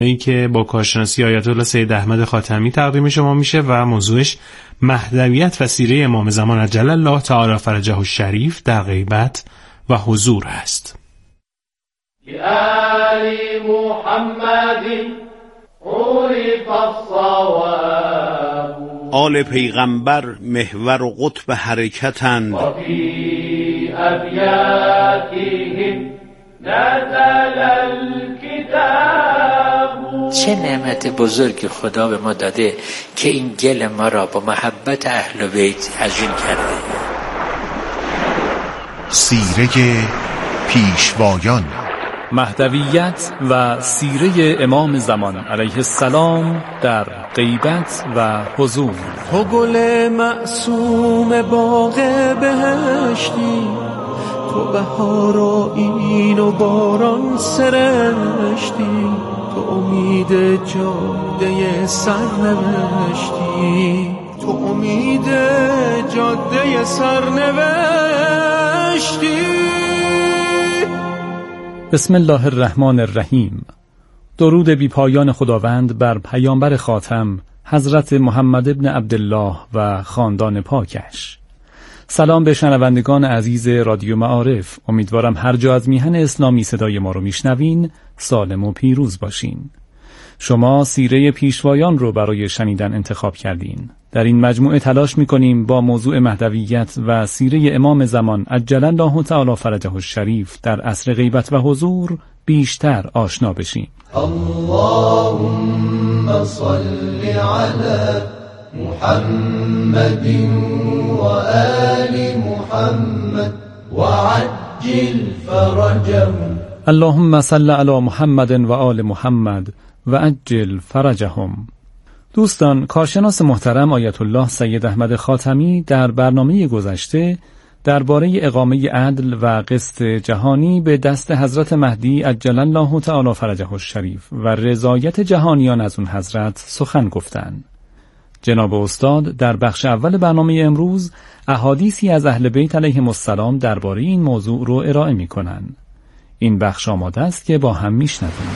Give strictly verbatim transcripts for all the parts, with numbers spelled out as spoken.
این که با کارشناسی آیت الله سید احمد خاتمی تقدیم شما میشه و موضوعش مهدویت و سیره امام زمان عجل الله تعالی فرجه الشریف در غیبت و حضور است. آل محمد عرف الصواب. آل پیغمبر محور و قطب حرکتند. و فی ابیاتهم نزل الکتاب. چه نعمت بزرگی خدا به ما داده که این گل ما را با محبت اهل بیت عجین کرده. سیره پیشوایان، مهدویت و سیره امام زمان علیه السلام در غیبت و حضور. تو گل معصوم باغ بهشتی، تو بهار و این و باران سرشتی، تو امید جاده سرنوشتی، تو امید جاده سرنوشتی. بسم الله الرحمن الرحیم. درود بی پایان خداوند بر پیامبر خاتم حضرت محمد ابن عبدالله و خاندان پاکش. سلام به شنوندگان عزیز رادیو معارف. امیدوارم هر جا از میهن اسلامی صدای ما رو میشنوین سالم و پیروز باشین. شما سیره پیشوایان رو برای شنیدن انتخاب کردین. در این مجموعه تلاش میکنیم با موضوع مهدویت و سیره امام زمان عجل الله تعالی فرجه الشریف در عصر غیبت و حضور بیشتر آشنا بشیم. اللهم صل علی محمد و آل محمد و عجل فرجهم. اللهم صل علی محمد و آل محمد و عجل فرجهم. دوستان، کارشناس محترم آیت الله سید احمد خاتمی در برنامه گذشته درباره اقامه عدل و قسط جهانی به دست حضرت مهدی عجل الله تعالی فرجه الشریف و رضایت جهانیان از اون حضرت سخن گفتند. جناب استاد در بخش اول برنامه امروز احادیثی از اهل بیت علیهم السلام درباره این موضوع رو ارائه می‌کنند. این بخش آماده است که با هم میشنویم.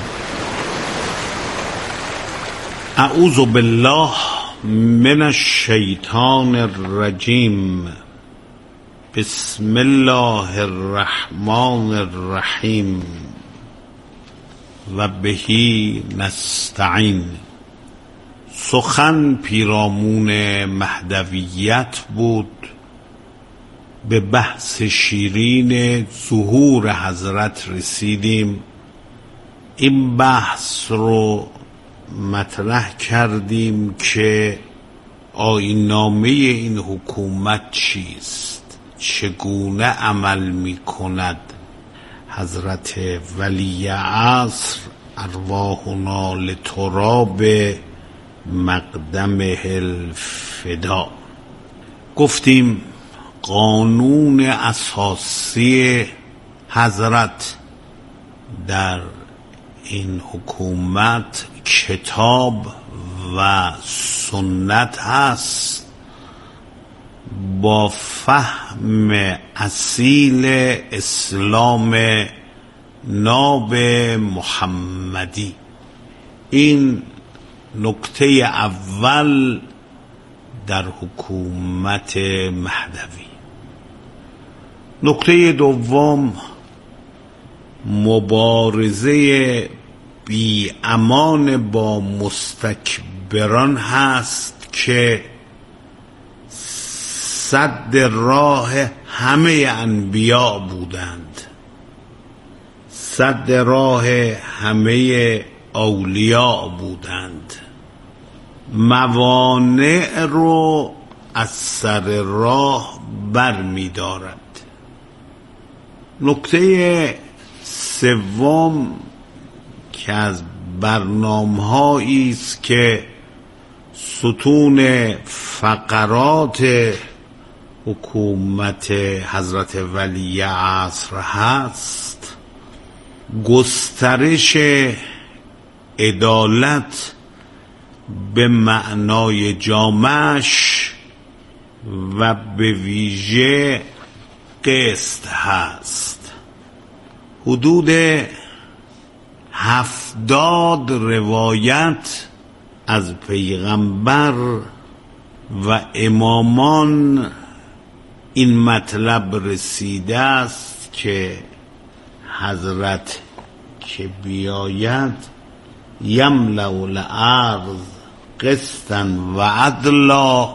اعوذ بالله من الشیطان الرجیم. بسم الله الرحمن الرحیم و بهی نستعین. سخن پیرامون مهدویت بود. به بحث شیرین ظهور حضرت رسیدیم. این بحث رو مطرح کردیم که آیین‌نامه این حکومت چیست، چگونه عمل می کند. حضرت ولی عصر ارواحنا لتراب مقدمه الفدا. گفتیم قانون اساسی حضرت در این حکومت کتاب و سنت هست، با فهم اصیل اسلام ناب محمدی. این نکته اول در حکومت مهدوی. نکته دوم مبارزه بی امان با مستکبران هست که سد راه همه انبیا بودند، سد راه همه اولیاء بودند. موانع رو از سر راه بر می دارد. نکته سوم که از برنامه‌هایی است که ستون فقرات حکومت حضرت ولی عصر هست، گسترش عدالت به معنای جامعش و به ویژه قسط هست. حدود هفتاد روایت از پیغمبر و امامان این مطلب رسیده است که حضرت که بیاید یملأ الارض قسطا و عدلا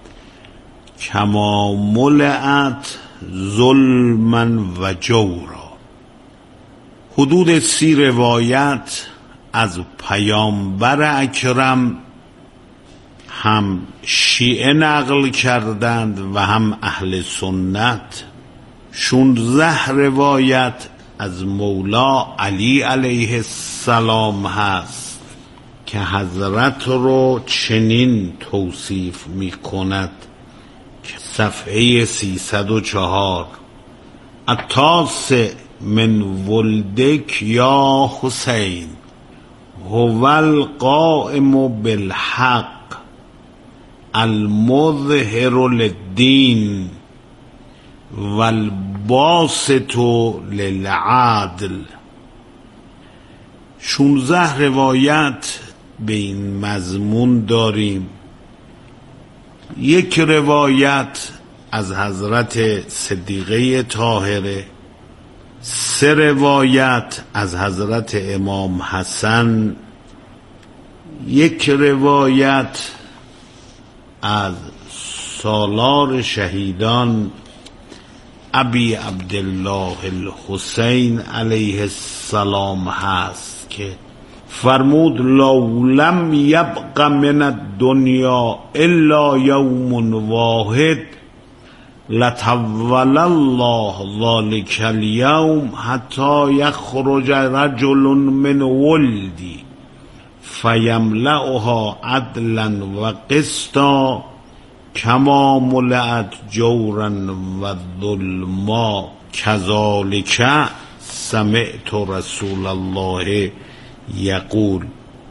کما ملئت ظلما و جورا. حدود سی روایت از پیامبر اکرم هم شیعه نقل کردند و هم اهل سنت. شانزده روایت از مولا علی علیه السلام هست که حضرت رو چنین توصیف می کند که صفحه سیصد و چهار التاسع من ولدک یا حسین هو القائم بالحق المظهر للدین والباسط للعدل. شانزده روایت به این مضمون داریم. یک روایت از حضرت صدیقه طاهره، سه روایت از حضرت امام حسن، یک روایت از سالار شهیدان ابی عبدالله الحسین علیه السلام هست که فرمود لو لم یبق من الدنیا الا یوم واحد لطول الله ذلك اليوم حتی یخرج رجل من ولدی فیملأها عدلا و قسطا کما ملأت جورا و ظلما کذالک سمعت رسول الله یقول.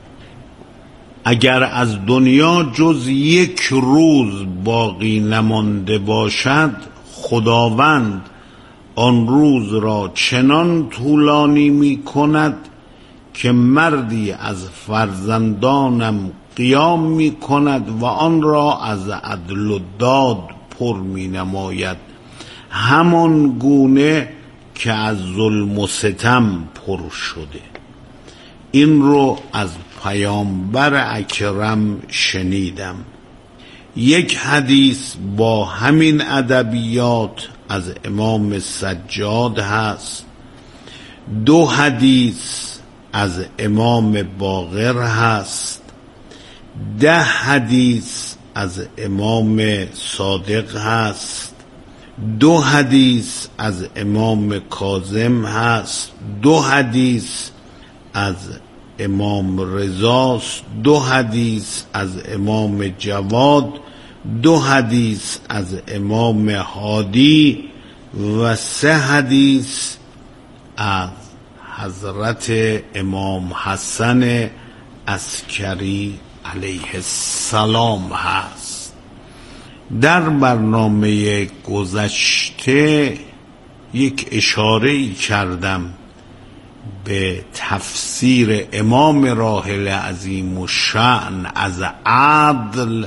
اگر از دنیا جز یک روز باقی نمانده باشد خداوند آن روز را چنان طولانی می کند که مردی از فرزندانم قیام می کند و آن را از عدل و داد پر می نماید، همان گونه که از ظلم و ستم پر شده. این رو از پیامبر اکرم شنیدم. یک حدیث با همین ادبیات از امام سجاد هست، دو حدیث از امام باقر هست، ده حدیث از امام صادق هست، دو حدیث از امام کاظم هست، دو حدیث از امام رضاست، دو حدیث از امام جواد، دو حدیث از امام هادی و سه حدیث از حضرت امام حسن عسکری علیه السلام هست. در برنامه گذشته یک اشاره کردم به تفسیر امام راحل عظیم الشأن از عدل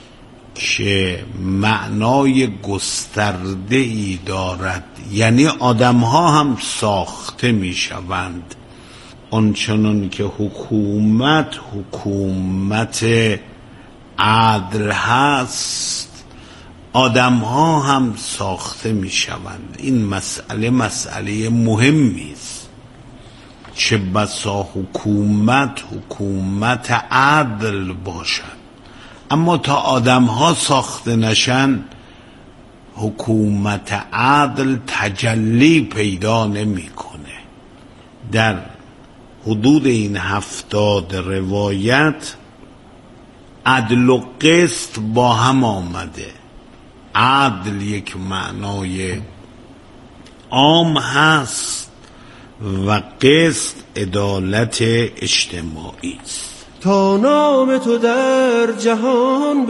که معنای گسترده ای دارد، یعنی آدم ها هم ساخته می شوند. آنچنان که حکومت حکومت عدل هست آدم ها هم ساخته می شوند. این مسئله مسئله مهمی است. چه بسا حکومت حکومت عدل باشد، اما تا آدم ها ساخته نشن حکومت عدل تجلی پیدا نمی کنه. در حدود این هفتاد روایت عدل و قسط با هم آمده. عدل یک معنای عام هست و قسط عدالت اجتماعی است. تا نام تو در جهان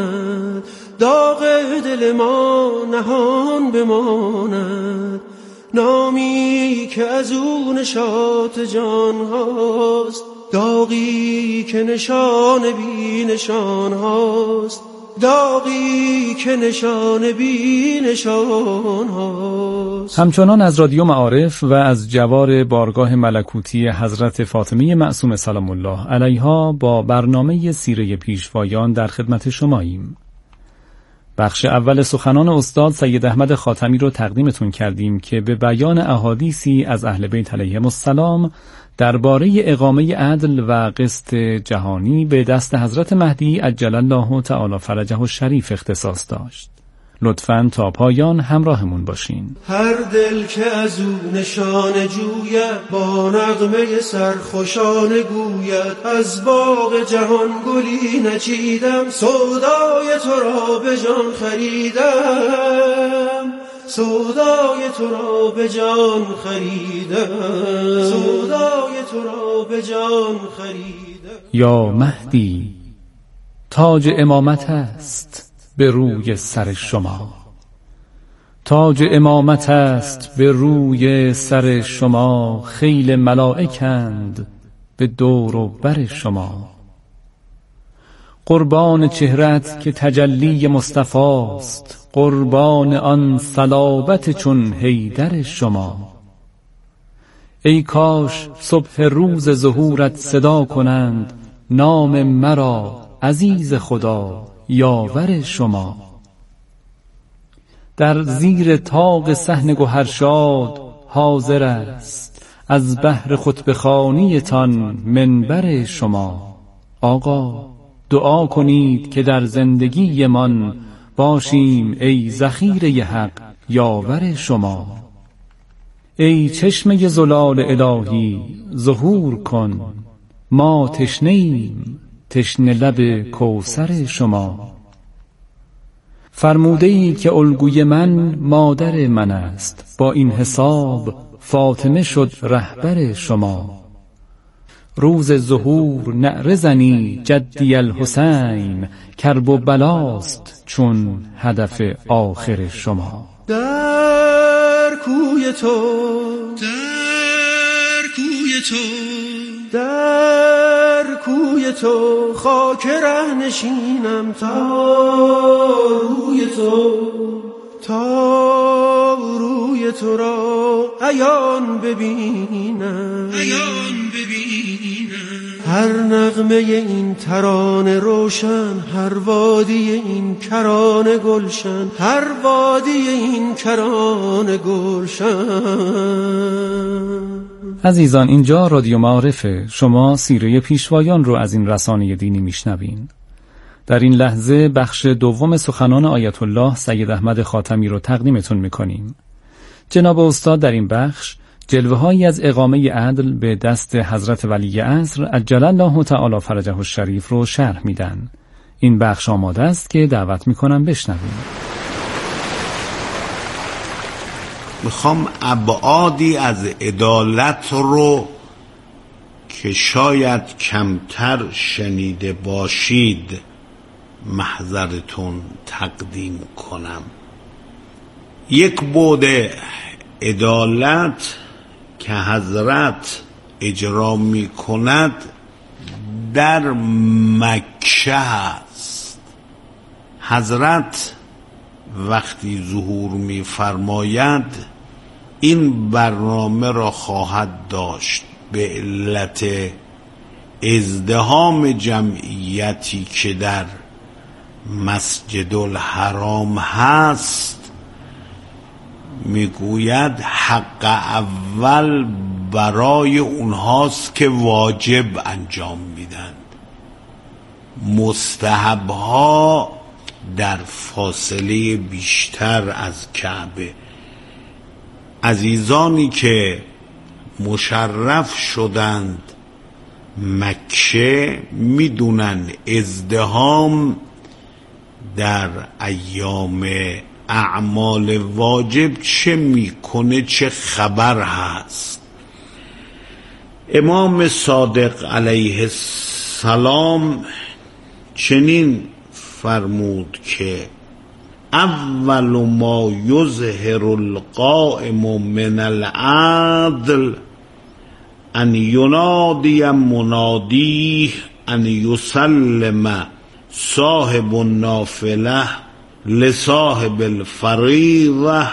بماند، داغ دل ما نهان بماند، نامی که از او نشاط جان هاست، داغی که نشان بی نشان هاست، داغی که نشان بی نشان هاست. همچنان از رادیو معارف و از جوار بارگاه ملکوتی حضرت فاطمه معصومه سلام الله علیها با برنامه سیره پیشوایان در خدمت شماییم. بخش اول سخنان استاد سید احمد خاتمی رو تقدیمتون کردیم که به بیان احادیثی از اهل بیت علیهم السلام درباره اقامه عدل و قسط جهانی به دست حضرت مهدی عجل الله تعالی فرجه الشریف اختصاص داشت. لطفاً تا پایان همراهمون باشین. هر دل که از او نشان جوید، با نغمه سرخوشانه گوید، از باغ جهان گلی نچیدم، سودای تو را به جان خریدم، سودای تو را به جان خریدم، سودای تو را به جان خریدم. یا مهدی تاج امامت است به روی سر شما، تاج امامت است به روی سر شما، خیل ملائکند به دور و بر شما. قربان چهرت که تجلی مصطفی است، قربان آن صلابت چون حیدر شما. ای کاش صبح روز ظهورت صدا کنند، نام مرا عزیز خدا یاور شما. در زیر طاق صحن گوهرشاد حاضر است، از بحر خطبه‌خوانی تان منبر شما. آقا دعا کنید که در زندگی من باشیم ای ذخیره حق یاور شما. ای چشمه زلال الهی ظهور کن، ما تشنه‌ایم تشنه لب کوثر شما. فرموده اید که الگوی من مادر من است، با این حساب فاطمه شد رهبر شما. روز ظهور نعره زنی جدی الحسین، کرب و بلاست چون هدف آخر شما. در کوی تو، در کوی تو، در کوی تو خاک ره نشینم، تا روی تو، تا روی تو را عیان ببینم، عیان ببینم. هر نغمه این ترانه روشن، هر وادی این کرانه گلشن، هر وادی این کرانه گلشن. عزیزان، اینجا رادیو معارفه، شما سیره پیشوایان رو از این رسانه دینی میشنوین. در این لحظه بخش دوم سخنان آیت الله سید احمد خاتمی رو تقدیمتون میکنیم. جناب استاد در این بخش جلوه‌هایی از اقامه عدل به دست حضرت ولی عصر عجل الله تعالی فرجه الشریف رو شرح میدن. این بخش آماده است که دعوت میکنم بشنویم. میخوام ابعادی از عدالت رو که شاید کمتر شنیده باشید محضرتون تقدیم کنم. یک بعد عدالت که حضرت اجرا می کند در مکه هست. حضرت وقتی ظهور می فرماید این برنامه را خواهد داشت به علت ازدحام جمعیتی که در مسجد الحرام هست. میگوید حق اول برای اونهاست که واجب انجام میدن، مستحبها در فاصله بیشتر از کعبه. عزیزانی که مشرف شدند مکه میدونن ازدحام در ایام اعمال واجب چه میکنه، چه خبر هست. امام صادق علیه السلام چنین فرمود که اول ما یظهر القائم من العدل ان ینادی منادیه ان یسلم صاحب النافله لصاحب الفریضه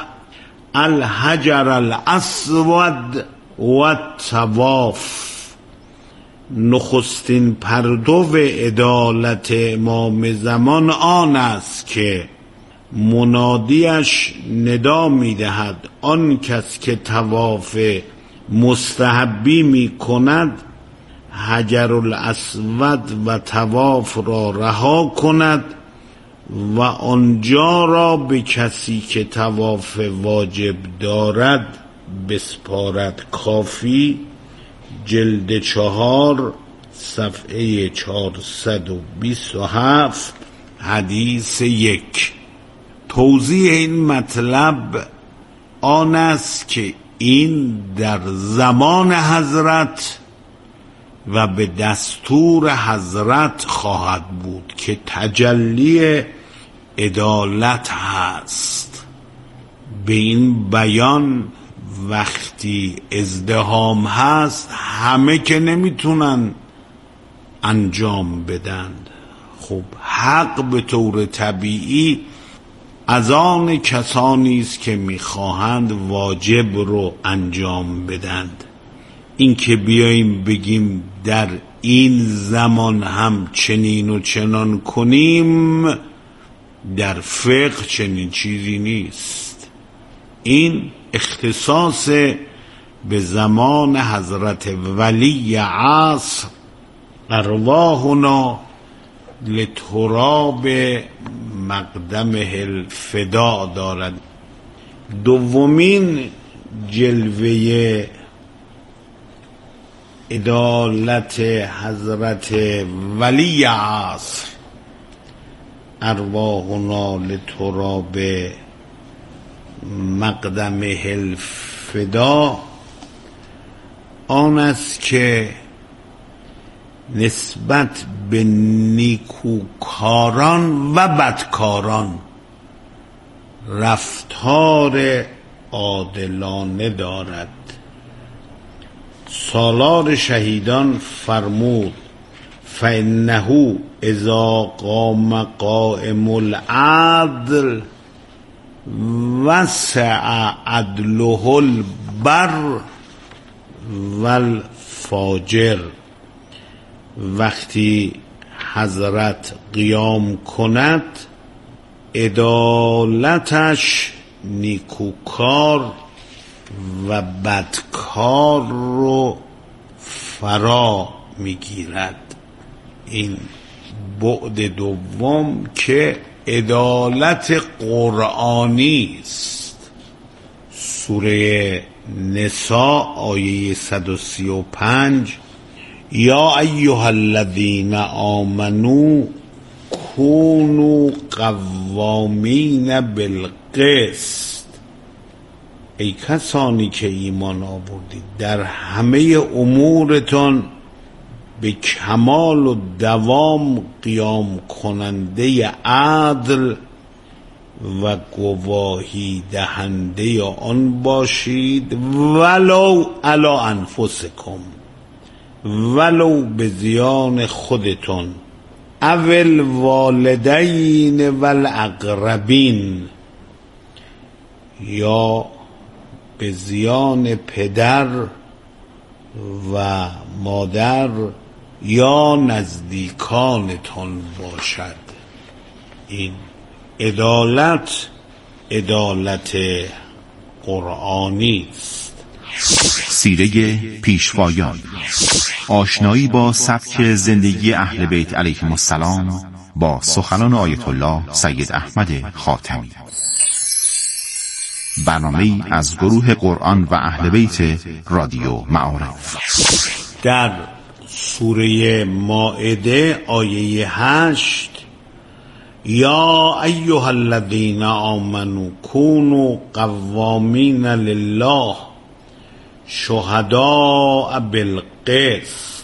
الحجر الاسود و الطواف. نخستین پرتو عدالت امام زمان آن است که منادیش ندا می‌دهد آن کس که طواف مستحبی می‌کند حجر الاسود و طواف را رها کند و آنجا را به کسی که طواف واجب دارد بسپارد. کافی جلد چهار صفحه چهارصد و بیست و هفت حدیث یک. توضیح این مطلب آن است که این در زمان حضرت و به دستور حضرت خواهد بود که تجلی عدالت هست. به این بیان وقتی ازدحام هست همه که نمیتونن انجام بدن. خب حق به طور طبیعی از آن کسانی است که میخواهند واجب رو انجام بدند. این که بیاییم بگیم در این زمان هم چنین و چنان کنیم، در فقه چنین چیزی نیست. این اختصاص به زمان حضرت ولی عصر ارواحنا لتراب مقدمه الفدا دارد. دومین جلوه عدالت حضرت ولی عصر ارواحنا لتراب مقدمه الفدا آن است که نسبت به نیکوکاران و بدکاران رفتار عادلانه دارد. سالار شهیدان فرمود فإنه اذا قام قائم العدل وسع عدله البر والفاجر. وقتی حضرت قیام کند عدالتش نیکوکار و بدکار رو فرا میگیرد. این بعد دوم که عدالت قرآنی است. سوره نساء آیه صد و سی و پنج یا ایها الذین آمنوا کونوا قوامین بالقسط. ای کسانی که ایمان آوردید در همه امورتان به کمال و دوام قیام کننده عدل و گواهی دهنده آن باشید، ولو علی انفسکم، ولو به زیان خودتون، اول والدین والاقربین، یا به زیان پدر و مادر یا نزدیکانتون باشد. این عدالت عدالت قرآنی است. سیره پیشوایان، آشنایی با سبک زندگی اهل بیت علیهم السلام با سخنان آیت الله سید احمد خاتمی. برنامه‌ای از گروه قرآن و اهل بیت رادیو معارف. در سوره مائده آیه هشت یا ایها الذین آمنوا کونوا قوامین لله شهداء بالقسط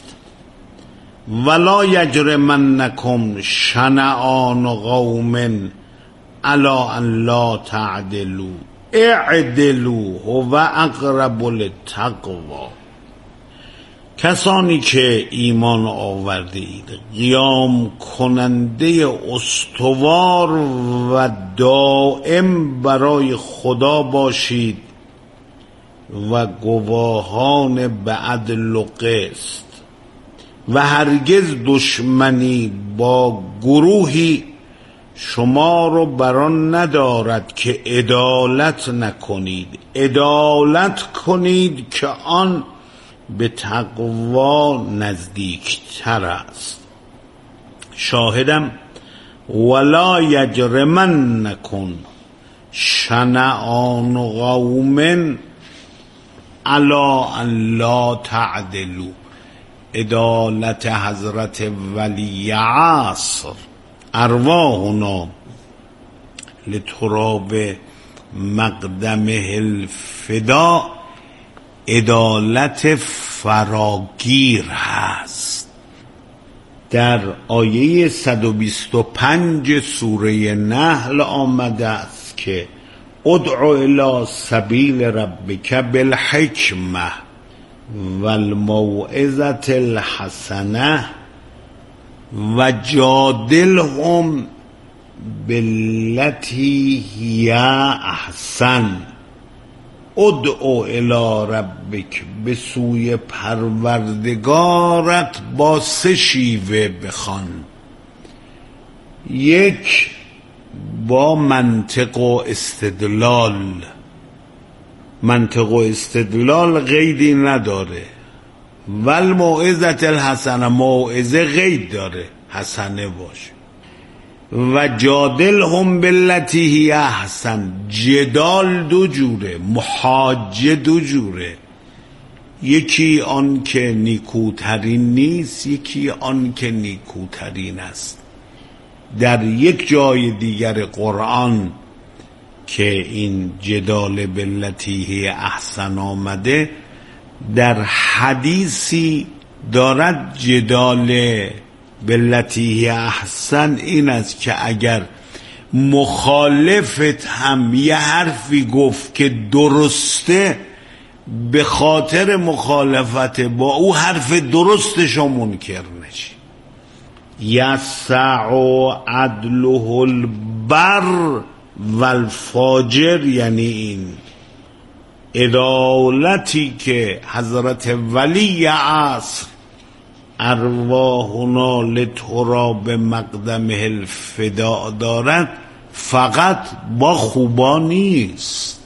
ولا یجرمنکم شنآن قوم الا ان لا تعدلوا اعدلوا هو اقرب للتقوا. کسانی که ایمان آوردید قیام کننده استوار و دائم برای خدا باشید و گواهان به عدل و قسط و هرگز دشمنی با گروهی شما رو بران ندارد که عدالت نکنید. عدالت کنید که آن به تقوا نزدیکتر است. شاهدم ولا یجرمنکم شنآن قوم علی ان لا تعدلوا. عدالت حضرت ولی عصر ارواحنا لتراب مقدمه الفدا عدالت فراگیر هست. در آیه صد و بیست و پنج سوره نحل آمده است که ادعو الی سبیل ربک بالحکمه والموعظة الحسنه و جادلهم باللتی هی احسن. ادعو الی ربک، به سوی پروردگارت با سه شیوه بخوان. یک، با منطق و استدلال. منطق و استدلال قیدی نداره. والموعظة الحسنه، موعظه قید داره، حسنه باشه. و جادلهم باللتی هی احسن، جدال دو جوره، محاجه دو جوره. یکی آن که نیکوترین نیست، یکی آن که نیکوترین است. در یک جای دیگر قرآن که این جدال باللتی هی احسن آمده، در حدیثی دارد جدال باللتی هی احسن این است که اگر مخالفت هم یه حرفی گفت که درسته، به خاطر مخالفت با او حرف درستشو منکر نشی. یسع عدله البر والفاجر، یعنی این عدالتی که حضرت ولی عصر ارواحنا لتراب مقدمه الفدا دارد، فقط با خوبا نیست،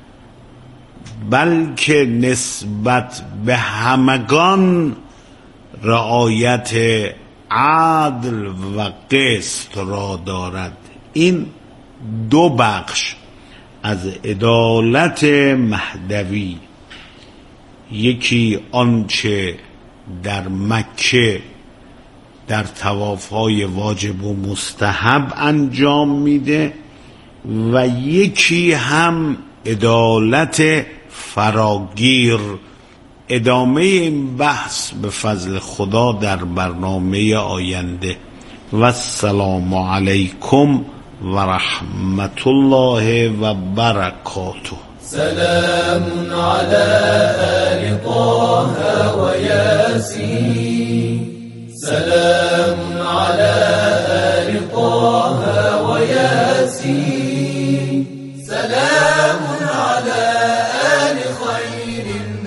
بلکه نسبت به همگان رعایت عدل و قسط را دارد. این دو بخش از عدالت مهدوی، یکی آنچه در مکه در طواف‌های واجب و مستحب انجام میده و یکی هم عدالت فراگیر. ادامه این بحث به فضل خدا در برنامه آینده. و السلام علیکم و رحمت الله و برکاته. سلام على آل طه و یاسین، سلام على آل طه و یاسین، سلام على آل خیر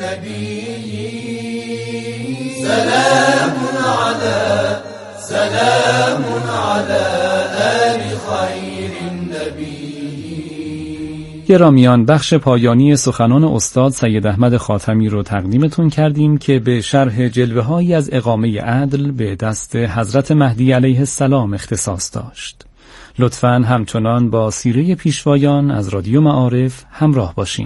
النبیین، سلام على سلام على آل خیر النبیین. گرامیان، بخش پایانی سخنان استاد سید احمد خاتمی رو تقدیمتون کردیم که به شرح جلوه‌هایی از اقامه عدل به دست حضرت مهدی علیه السلام اختصاص داشت. لطفاً همچنان با سیره پیشوایان از رادیو معارف همراه باشین.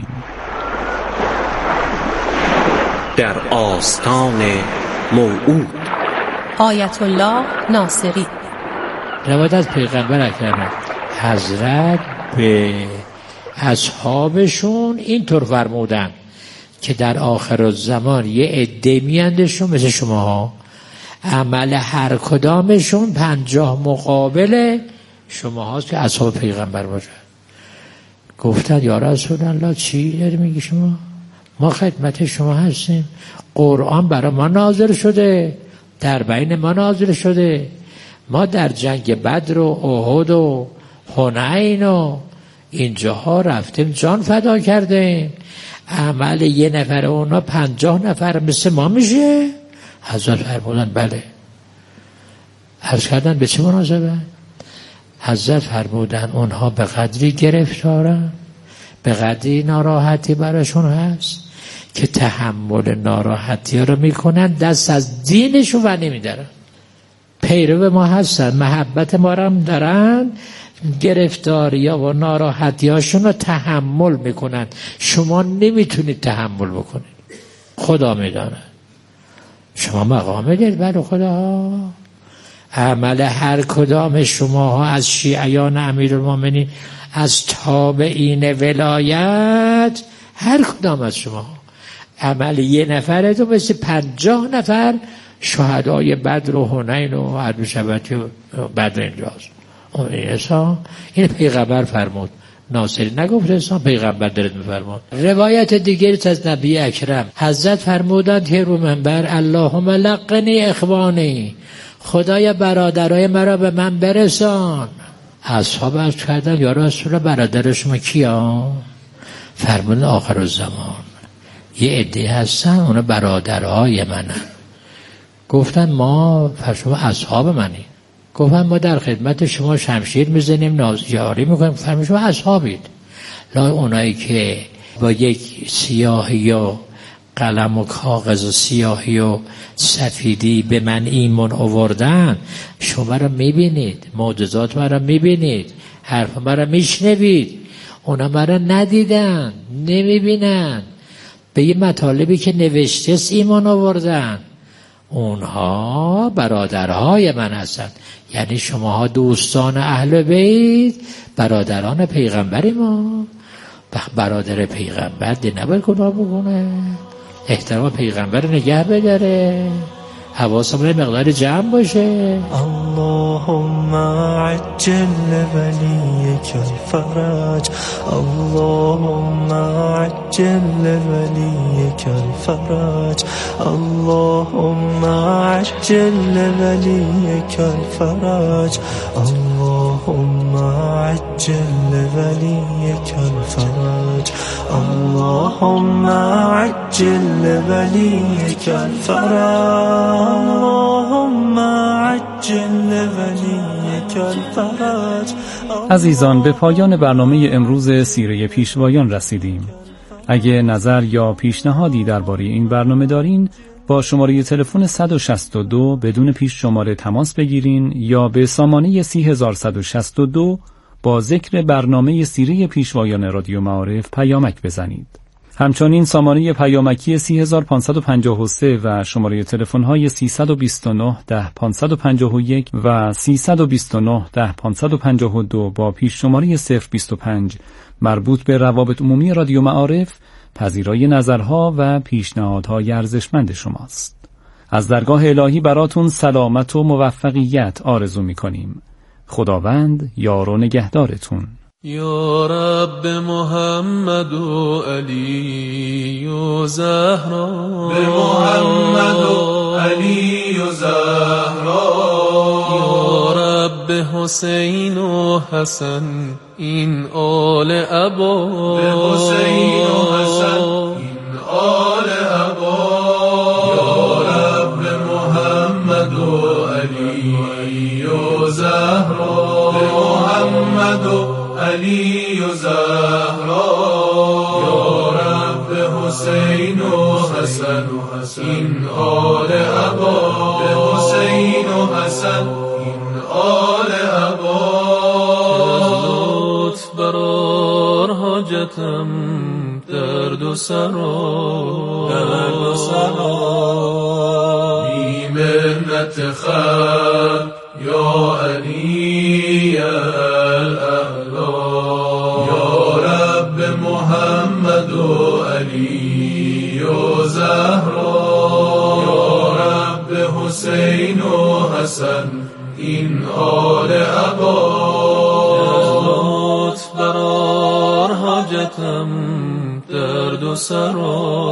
در آستان موعود، آیت الله ناصری. روایت از پیغمبر اکرم حضرت به اصحابشون اینطور فرمودن که در آخر الزمان یه عده میاندشون مثل شماها، عمل هر کدامشون پنجاه مقابل شما هاست که اصحاب پیغمبر باشن. گفتن یا رسول الله چی داری میگی شما؟ ما خدمت شما هستیم، قرآن برای ما نازل شده، در بین ما نازل شده، ما در جنگ بدر و احد و حنین و اینجاها رفتیم جان فدا کردیم، عمل یه نفر اونا پنجاه نفر مثل ما میشه؟ حضرت فرمودن بله. عرض کردن به چه مناسبه؟ حضرت فرمودن اونها به قدری گرفتارن، به قدری ناراحتی براشون هست که تحمل ناراحتی ها رو میکنن، دست از دینشون و نمیدارن. پیرو ما هستن، محبت ما رو هم دارن، گرفتاری ها و ناراحتی هاشون رو تحمل میکنن. شما نمیتونید تحمل بکنید، خدا میدانه. شما مقام دارید برای خدا. عمل هر کدام شما ها از شیعیان امیرالمومنین، از تابعین ولایت، هر کدام از شما عمل یه نفره تو مثل پنجاه نفر شهدای بدر و حنین و حرب شبتی و بدر اینجاست. اصلا این پیغمبر فرمود، ناصری نگفت، اصلا پیغمبر دارد میفرمود. روایت دیگری از نبی اکرم حضرت فرمودند که رو منبر اللهم لقنی اخوانی، خدای برادرای مرا به من برسان. اصحاب عرض کردن یا رسول الله برادر شما کیا؟ فرمودن آخر الزمان یه عده هستن اونا برادرهای منن. گفتن ما فرشما اصحاب منی. گفتن ما در خدمت شما شمشیر میزنیم، نازیاری میکنیم. فرمود شما اصحابید. لا اونایی که با یک سیاهی و قلم و کاغذ و سیاهی و سفیدی به من ایمان آوردن، شما را میبینید، معجزات ما را میبینید، حرف ما را میشنوید، اونا ما را ندیدن، نمیبینن، به یه مطالبی که نوشته است ایمان آوردن. اونها برادرهای من هستند. یعنی شماها دوستان اهل بیت برادران پیغمبری ما. برادر پیغمبر دی نباید گناه بکنه، احترام پیغمبر نگه بداره، حواسمون مقدار جمع باشه. اللهم عجل لوليك الفرج، اللهم عجل لوليك الفرج، اللهم عجل لوليك الفرج، اللهم عجل لوليك الفرج، اللهم عجل لوليك الفرج، اللهم عجل لوليك الفرج. عزیزان، به پایان برنامه امروز سیره پیشوایان رسیدیم. اگه نظر یا پیشنهادی درباره این برنامه دارین، با شماره تلفن صد و شصت و دو بدون پیش شماره تماس بگیرین یا به سامانه سی هزار صد و شصت و دو با ذکر برنامه سیره پیشوایان رادیو معارف پیامک بزنید. همچنین سامانه پیامکی سی هزار پانصد و پنجاه و سه و شماره تلفن‌های سیصد و بیست و نه ده پانصد و پنجاه و یک و سیصد و بیست و نه ده پانصد و پنجاه و دو با پیش شماره صفر بیست و پنج مربوط به روابط عمومی رادیو معارف پذیرای نظرها و پیشنهادهای ارزشمند شماست. از درگاه الهی براتون سلامت و موفقیت آرزو می‌کنیم. خداوند یار و نگهدارتون. یا رب محمد و علی و زهرا، به محمد و علی و زهرا، یا رب حسین و حسن این آل ابا، به حسین و حسن این آل ابا، یا رب محمد و علی و زهرا، به محمد و علی و زهرا، یا رب حسین و حسن این آل ابا، به حسین و حسن این آل ابا. لطف برار حاجتم درد و سرا، درد و سرا، بی منت خلق یا علی محمد و علی و زهرا، یا رب حسین و حسن این آل ابا. حاجتم درد و سرا